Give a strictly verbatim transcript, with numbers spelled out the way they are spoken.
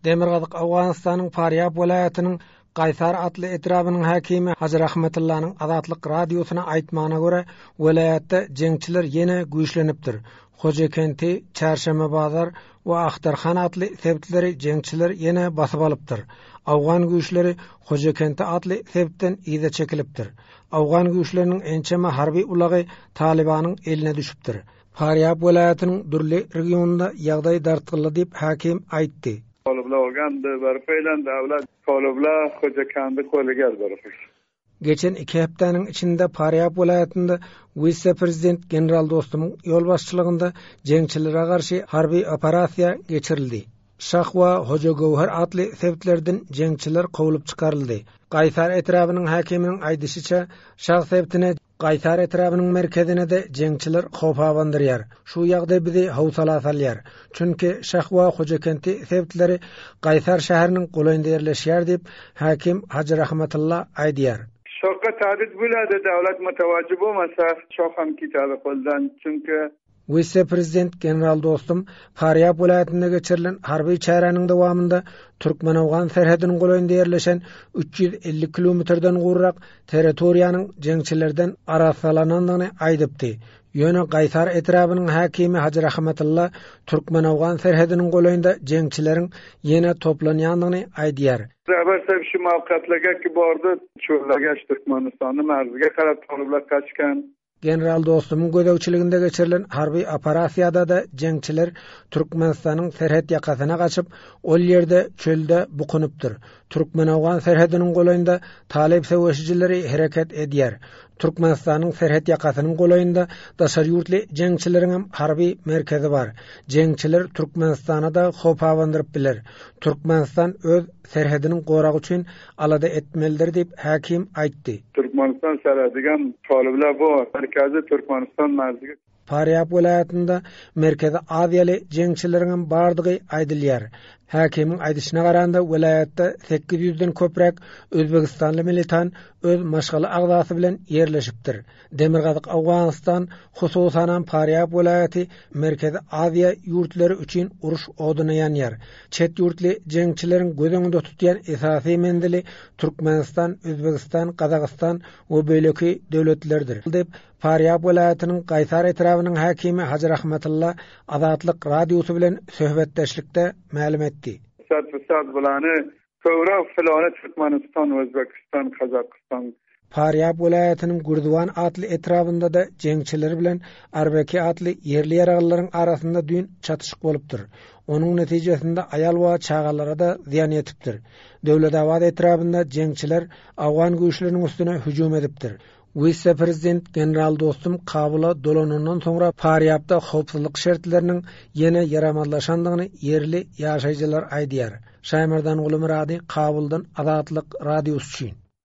Demirgazyk Awganistan'yň Faryab welaýatynyň Gaýsar atly etrabının hakimi Hacı Rahmetullah'nın Azatlyk radiosuna aýtmagyna görä, welaýatda jeňçiler ýene güýçlenipdir. Hojekenti, Çarşamba bazar we Ahtarhan atly sebitleri jeňçiler ýene basyp alypdyr. Awgan güýçleri Hojekenti atly sebitden ýyda çekilipdir. Awgan güýçleriniň ençeme harby ulagy Talibanyň eline düşüpdir. Faryab welaýatynyň Durli regionunda ýagdaý dartgyly diýip hakim aýtdy. Kolublagandı, barfeylen davlat kolubla Hojekenti kolleger barfey. Geçen iki heptäniň içinde Faryab welaýatynda vice prezident general dostumyň ýol başçylygynda jeňçilere garşy harby operasiýa geçirildi. Şahwa Hoja Gowhar atly sebitlerden jeňçiler kowulyp çykaryldy. Gaýsar etrabynyň hakiminiň aýdysyça, şah sebitine Gaýsar etrabynyň merkezine de jeňçiler howpa bandyrýar. Şu ýagdaý bizi howsala salýar. Çünki Şahwa Hojekenti sebitleri Gaýsar şäheriniň goýynda ýerleşýär diýip hakim Hacı Rahmetullah aýdýar. Şoka tahdid buladı devlet mutawajjib bolmasa şoham kitaby goldan çünki Vice prezident general dostum Faryab welaýatynda geçirilen harby çäranyň dowamında Türkmen-Awgan serhediniň goýynda ýerleşen üç yüz elli kilometrden gurrak territoriýanyň jeňçilerden arasalanandygyny aýdypdy. Ýöne Gaýsar etrabynyň hakimi Hacı Rahmetullah Türkmen-Awgan serhediniň goýynda jeňçileriň ýene toplanýandygyny aýdýar. Rabarsab şu mawqatlarga ki bordy, çöwlerge Türkmenistanyň marzyga karap tolublar kaçkan. General dostumyň gödäwçiliginde geçirilen harby operasiýada da jeňçiler Türkmenistanyň serhed ýakasyna gaçyp, ol ýerde çölde bukunypdyr. Türkmen-Awgan serhediniň goýynda talep söwüşçileri hereket edýär. Türkmenistanyň serhed ýakasynyň goýynda daşary ýurtly jeňçileriň harby merkezi bar. Jeňçiler Türkmenistana da howpa bandyryp biler. Türkmenistan öz serhediniň goragy üçin alada etmelidir diýip hakim aýtdy. Türkmenistan serhedigen talipler bar. Merkezi Türkmenistan marzygy. Faryab welaýatynda merkezi Aziýaly jeňçileriň bardygy aýdylýar. Hakimiň aýdyşyna garanda welaýatda sekiz yüzden köprek Özbegistanly militan öz maşgaly agzasy bilen ýerleşipdir. Demirgazyk Awganistan hususan Faryab welaýaty merkezi Aziýa ýurtlary üçin uruş oduny ýanýar. Çet ýurtly jeňçileriň gözüňde tutýan esasy mendili Türkmenistan, Özbegistan, Kazakystan we beýleki döwletlerdir. Diýip Faryab welaýatynyň Gaýsar etrabynyň hakimi Hacı Rahmetullah Azatlyk radiosy bilen söhbetdeşlikde ma'lum etdi. Sad sad bulany köwra filany Türkmenistan, Özbekistan, Kazakystan. Faryab welaýatynyň Gurduwan atly etrabynda da jeňçiler bilen Arbeki atly ýerli ýaraglaryň arasynda düýün çatyşyk bolupdyr. Onuň netijesinde aýal we çagalara da ziýan ýetipdir. Döwletawad etrabynda jeňçiler Awgan güýçleriniň üstüne hüjum edipdir. Vice prezident general dostum Kabula dolanandan soňra Faryabda howpsuzlyk şertleriniň ýene ýaramazlaşandygyny ýerli ýaşaýjylar aýdýar. Şaýmardan Ulumurady Kabuldan Azatlyk radiosy üçin.